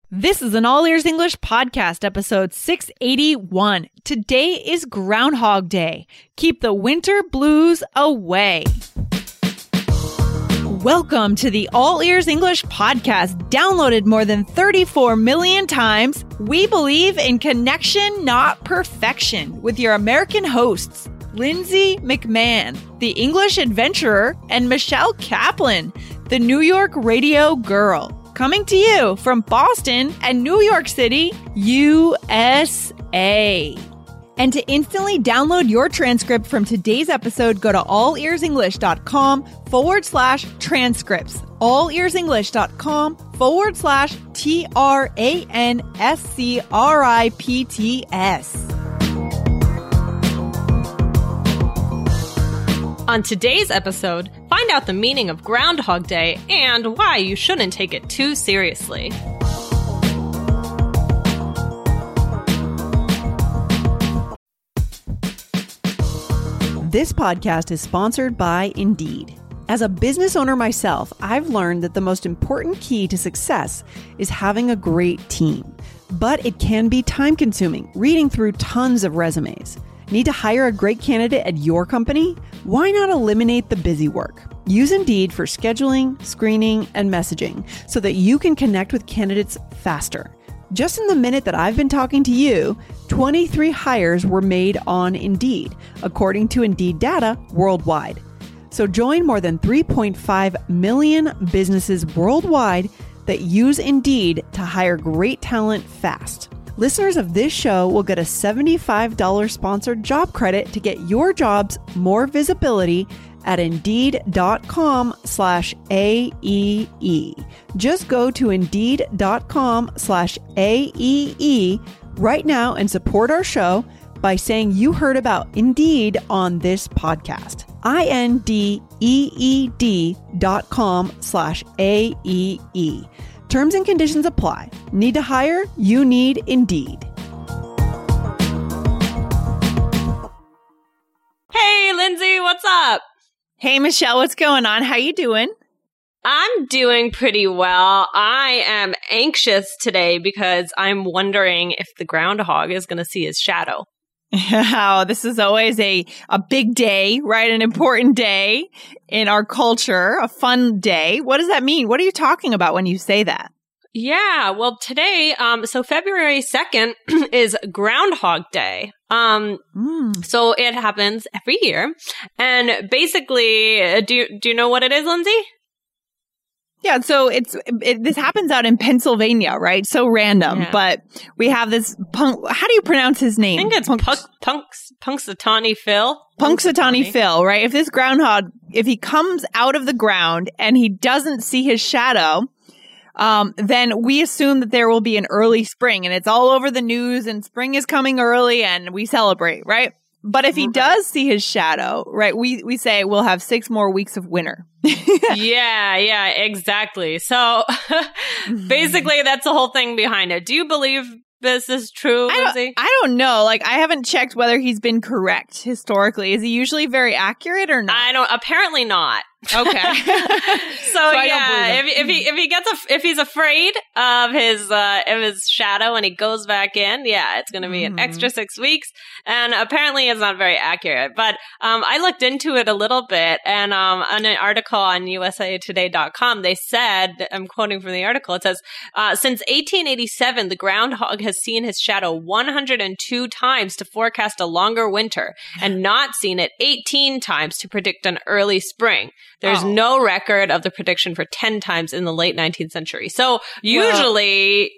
This is an All Ears English podcast, episode 681. Today is Groundhog Day. Keep the winter blues away. Welcome to the All Ears English podcast, downloaded more than 34 million times. We believe in connection, not perfection, with your American hosts, Lindsay McMahon, the English adventurer, and Michelle Kaplan, the New York radio girl. Coming to you from Boston and New York City, USA. And to instantly download your transcript from today's episode, go to allearsenglish.com/transcripts. allearsenglish.com/transcripts. On today's episode, find out the meaning of Groundhog Day and why you shouldn't take it too seriously. This podcast is sponsored by Indeed. As a business owner myself, I've learned that the most important key to success is having a great team. But it can be time-consuming, reading through tons of resumes. Need to hire a great candidate at your company? Why not eliminate the busy work? Use Indeed for scheduling, screening, and messaging so that you can connect with candidates faster. Just in the minute that I've been talking to you, 23 hires were made on Indeed, according to Indeed data worldwide. So join more than 3.5 million businesses worldwide that use Indeed to hire great talent fast. Listeners of this show will get a $75 sponsored job credit to get your jobs more visibility at Indeed.com/AEE. Just go to Indeed.com/AEE right now and support our show by saying you heard about Indeed on this podcast. INDEED.com/AEE. Terms and conditions apply. Need to hire? You need Indeed. Hey, Lindsay, what's up? Hey, Michelle, what's going on? How you doing? I'm doing pretty well. I am anxious today because I'm wondering if the groundhog is going to see his shadow. Oh, this is always a big day, right? An important day in our culture, a fun day. What does that mean? What are you talking about when you say that? Yeah, well, today, so February 2nd is Groundhog Day. So it happens every year. And basically, do you know what it is, Lindsay? Yeah, so this happens out in Pennsylvania, right? So random, Yeah. but we have this how do you pronounce his name? I think it's Punxsutawney Phil. Punxsutawney Phil, right? If this groundhog, if he comes out of the ground and he doesn't see his shadow, then we assume that there will be an early spring, and it's all over the news, and spring is coming early, and we celebrate, right? But if he does see his shadow, right, we say we'll have 6 more weeks of winter. Yeah, exactly. So basically, that's the whole thing behind it. Do you believe this is true, Lindsay? I don't know. Like, I haven't checked whether he's been correct historically. Is he usually very accurate or not? Apparently not. Okay. So yeah, if he's afraid of his shadow and he goes back in, yeah, it's going to be an extra 6 weeks. And apparently it's not very accurate. But I looked into it a little bit, and on an article on usatoday.com, they said, I'm quoting from the article, it says, since 1887, the groundhog has seen his shadow 102 times to forecast a longer winter, and not seen it 18 times to predict an early spring. There's no record of the prediction for 10 times in the late 19th century. So usually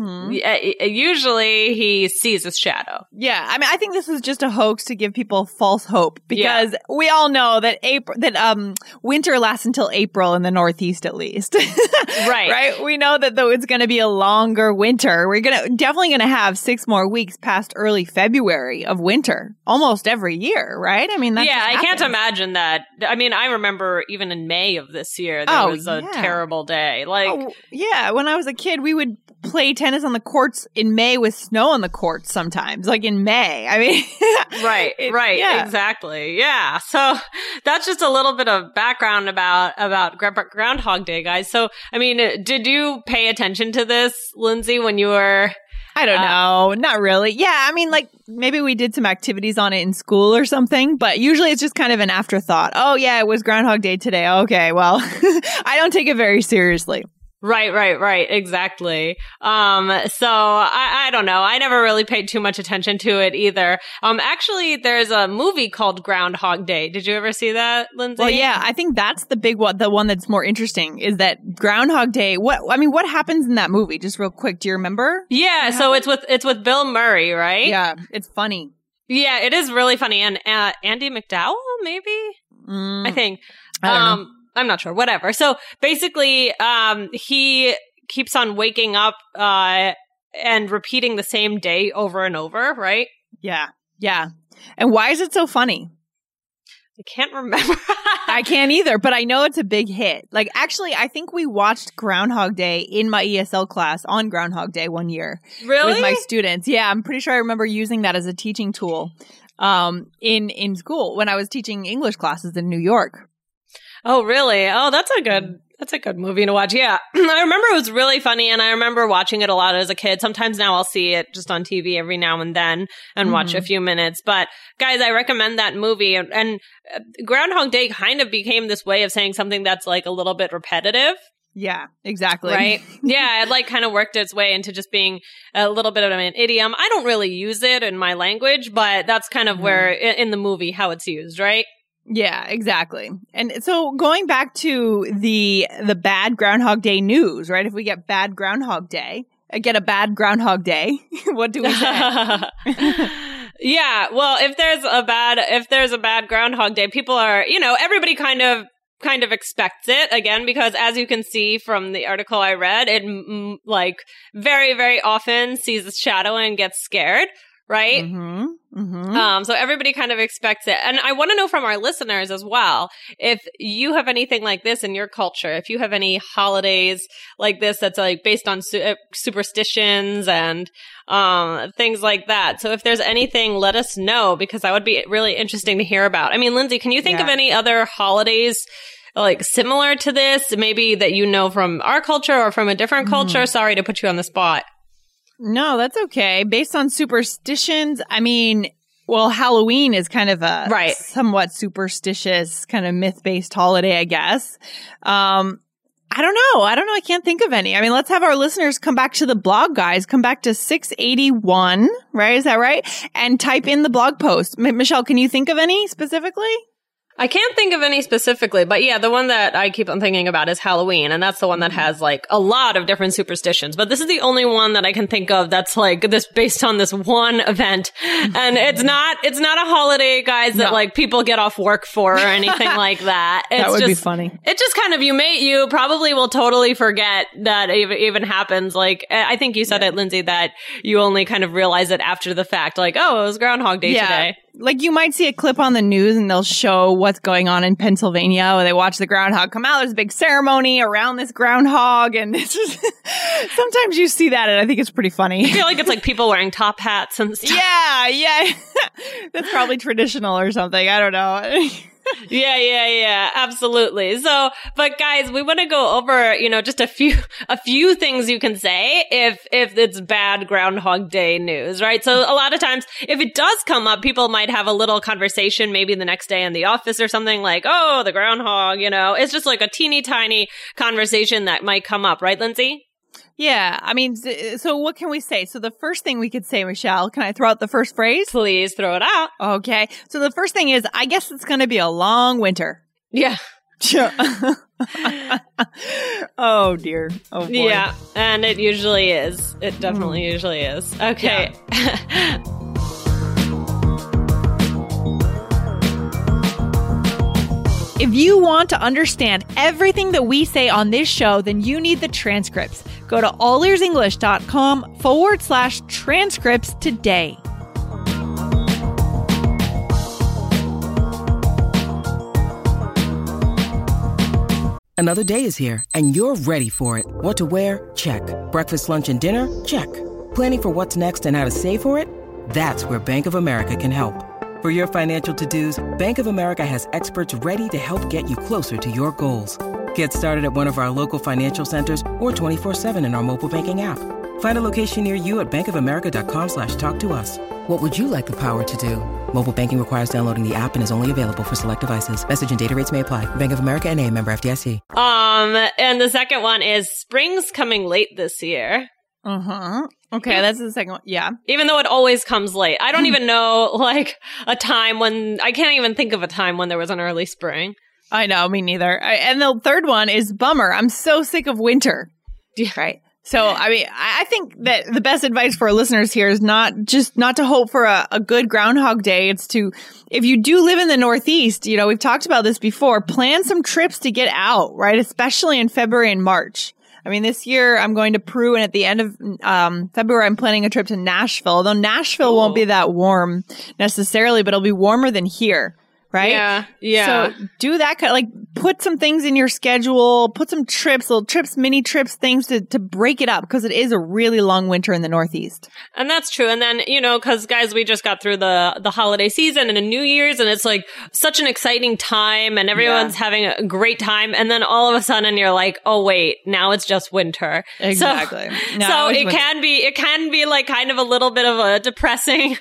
he sees his shadow. Yeah. I mean, I think this is just a hoax to give people false hope, because we all know that winter lasts until April in the Northeast, at least. Right. Right. We know that though it's going to be a longer winter. We're definitely going to have 6 more weeks past early February of winter almost every year. Right. I mean, that's I can't imagine that. I mean, I remember even in May of this year, there was a terrible day. Like, when I was a kid, we would play tennis on the courts in May with snow on the courts sometimes, like in May. I mean, right, exactly. Yeah. So that's just a little bit of background about Groundhog Day, guys. So, I mean, did you pay attention to this, Lindsay, when you were... I don't know. Not really. Yeah. I mean, like maybe we did some activities on it in school or something, but usually it's just kind of an afterthought. Oh, yeah, it was Groundhog Day today. Okay. Well, I don't take it very seriously. Right. Exactly. So I don't know. I never really paid too much attention to it either. Actually, there's a movie called Groundhog Day. Did you ever see that, Lindsay? Well, yeah, I think that's the big one. The one that's more interesting is that Groundhog Day. What happens in that movie? Just real quick. Do you remember? Yeah. So it's with Bill Murray, right? Yeah. It's funny. Yeah, it is really funny. And Andy McDowell, maybe? I think. I don't know. I'm not sure. Whatever. So basically, he keeps on waking up and repeating the same day over and over, right? Yeah. And why is it so funny? I can't remember. I can't either, but I know it's a big hit. Like, actually, I think we watched Groundhog Day in my ESL class on Groundhog Day one year. Really? With my students. Yeah, I'm pretty sure I remember using that as a teaching tool in school when I was teaching English classes in New York. Oh, really? Oh, that's a good movie to watch. Yeah. I remember it was really funny, and I remember watching it a lot as a kid. Sometimes now I'll see it just on TV every now and then and watch a few minutes. But guys, I recommend that movie. And Groundhog Day kind of became this way of saying something that's like a little bit repetitive. Yeah, exactly. Right? Yeah, it like kind of worked its way into just being a little bit of an idiom. I don't really use it in my language, but that's kind of where in the movie how it's used, right? Yeah, exactly. And so going back to the bad Groundhog Day news, right? If we get bad Groundhog Day, get a bad Groundhog Day, what do we say? Yeah, well, if there's a bad Groundhog Day, people are, everybody kind of expects it again, because as you can see from the article I read, it like very, very often sees a shadow and gets scared. Right? So everybody kind of expects it. And I want to know from our listeners as well, if you have anything like this in your culture, if you have any holidays like this that's like based on superstitions and things like that. So if there's anything, let us know, because that would be really interesting to hear about. I mean, Lindsay, can you think of any other holidays like similar to this, maybe that you know from our culture or from a different culture? Sorry to put you on the spot. No, that's okay. Based on superstitions, I mean, well, Halloween is kind of a somewhat superstitious kind of myth-based holiday, I guess. I don't know. I can't think of any. I mean, let's have our listeners come back to the blog, guys. Come back to 681, right? Is that right? And type in the blog post. Michelle, can you think of any specifically? I can't think of any specifically, but yeah, the one that I keep on thinking about is Halloween, and that's the one that has like a lot of different superstitions. But this is the only one that I can think of that's like this based on this one event. And it's not a holiday, guys, that like people get off work for or anything like that. That would be funny. It just kind of, you probably will totally forget that even happens. Like, I think you said it, Lindsay, that you only kind of realize it after the fact. Like, oh, it was Groundhog Day today. Like, you might see a clip on the news and they'll show what's going on in Pennsylvania, or they watch the groundhog come out. There's a big ceremony around this groundhog, and it's just sometimes you see that, and I think it's pretty funny. I feel like it's like people wearing top hats and stuff. Yeah. That's probably traditional or something. I don't know. Yeah, absolutely. So, but guys, we want to go over, just a few things you can say if it's bad Groundhog Day news, right? So a lot of times, if it does come up, people might have a little conversation maybe the next day in the office or something like, oh, the groundhog, it's just like a teeny tiny conversation that might come up, right, Lindsay? Yeah, I mean, so what can we say? So the first thing we could say, Michelle, can I throw out the first phrase? Please throw it out. Okay. So the first thing is, I guess it's going to be a long winter. Yeah. Oh, dear. Oh, boy. Yeah, and it usually is. It definitely usually is. Okay. Yeah. If you want to understand everything that we say on this show, then you need the transcripts. Go to allearsenglish.com/transcripts today. Another day is here, and you're ready for it. What to wear? Check. Breakfast, lunch, and dinner? Check. Planning for what's next and how to save for it? That's where Bank of America can help. For your financial to-dos, Bank of America has experts ready to help get you closer to your goals. Get started at one of our local financial centers or 24/7 in our mobile banking app. Find a location near you at bankofamerica.com/talktous. What would you like the power to do? Mobile banking requires downloading the app and is only available for select devices. Message and data rates may apply. Bank of America NA, member FDIC. And the second one is spring's coming late this year. Okay, that's the second one. Yeah. Even though it always comes late. I don't even know, like, I can't even think of a time when there was an early spring. I know, me neither. And the third one is bummer. I'm so sick of winter. Yeah. Right. So, I mean, I think that the best advice for our listeners here is not to hope for a good Groundhog Day. It's to, if you do live in the Northeast, you know, we've talked about this before, plan some trips to get out, right? Especially in February and March. I mean, this year I'm going to Peru, and at the end of February, I'm planning a trip to Nashville. Although Nashville won't be that warm necessarily, but it'll be warmer than here. Right? Yeah. So do that kind of, like, put some things in your schedule, put some trips, little trips, mini trips, things to break it up, because it is a really long winter in the Northeast. And that's true. And then, you know, because guys, we just got through the holiday season and a New Year's, and it's like such an exciting time and everyone's having a great time. And then all of a sudden you're like, oh wait, now it's just winter. Exactly. So it can be like kind of a little bit of a depressing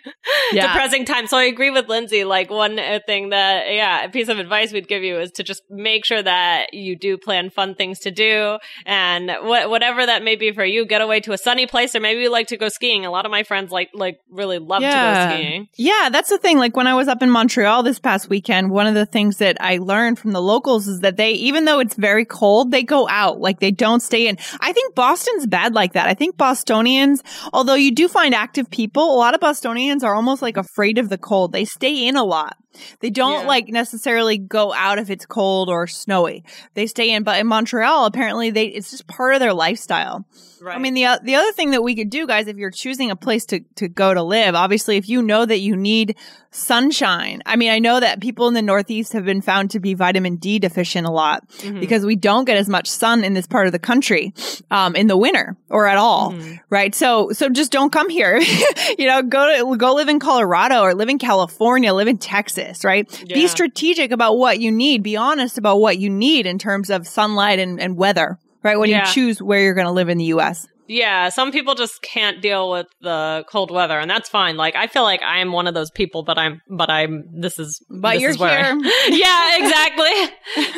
time. So I agree with Lindsay. Like, one thing that, a piece of advice we'd give you is to just make sure that you do plan fun things to do, and whatever that may be for you, get away to a sunny place, or maybe you like to go skiing. A lot of my friends like really love to go skiing. Yeah, that's the thing. Like, when I was up in Montreal this past weekend, one of the things that I learned from the locals is that they, even though it's very cold, they go out. Like, they don't stay in. I think Boston's bad like that. I think Bostonians, although you do find active people, a lot of Bostonians are almost like afraid of the cold. They stay in a lot. They don't like necessarily go out if it's cold or snowy. They stay in. But in Montreal, apparently it's just part of their lifestyle. Right. I mean, the other thing that we could do, guys, if you're choosing a place to go to live, obviously, if you know that you need sunshine. I mean, I know that people in the Northeast have been found to be vitamin D deficient a lot because we don't get as much sun in this part of the country in the winter or at all, right? So just don't come here. You know, go live in Colorado or live in California, live in Texas, right? Yeah. Be strategic about what you need. Be honest about what you need in terms of sunlight and weather, right? When you choose where you're going to live in the U.S. Yeah, some people just can't deal with the cold weather, and that's fine. Like, I feel like I am one of those people, but you're here. Yeah, exactly. So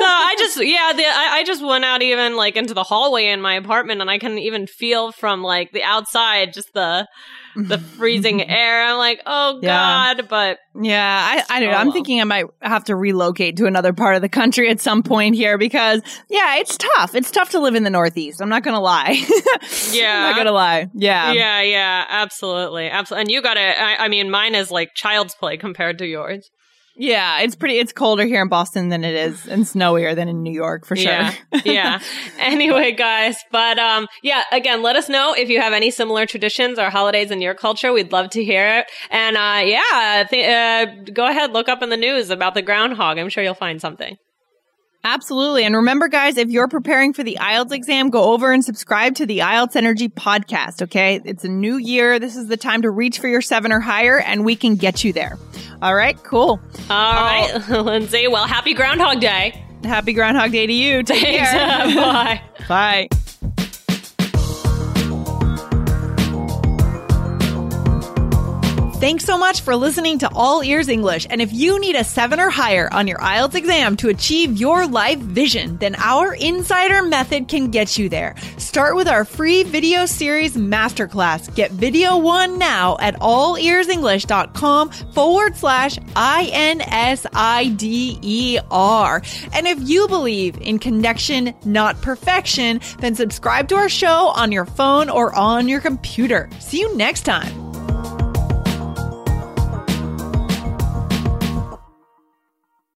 I just went out even like into the hallway in my apartment, and I can even feel from like the outside just the freezing air. I'm like, oh God, but yeah, I don't know. I'm thinking I might have to relocate to another part of the country at some point here because it's tough. It's tough to live in the Northeast. I'm not going to lie. Yeah. I'm not going to lie. Yeah. Yeah. Absolutely. And you got to, I mean, mine is like child's play compared to yours. Yeah, it's colder here in Boston than it is and snowier than in New York for sure. Yeah. Anyway, guys, but again, let us know if you have any similar traditions or holidays in your culture. We'd love to hear it. And go ahead, look up in the news about the groundhog. I'm sure you'll find something. Absolutely. And remember, guys, if you're preparing for the IELTS exam, go over and subscribe to the IELTS Energy podcast, okay? It's a new year. This is the time to reach for your 7 or higher, and we can get you there. All right, cool. All right, Lindsay. Well, happy Groundhog Day. Happy Groundhog Day to you. Take care. Bye. Bye. Thanks so much for listening to All Ears English. And if you need a 7 or higher on your IELTS exam to achieve your life vision, then our Insider Method can get you there. Start with our free video series masterclass. Get video 1 now at allearsenglish.com/INSIDER. And if you believe in connection, not perfection, then subscribe to our show on your phone or on your computer. See you next time.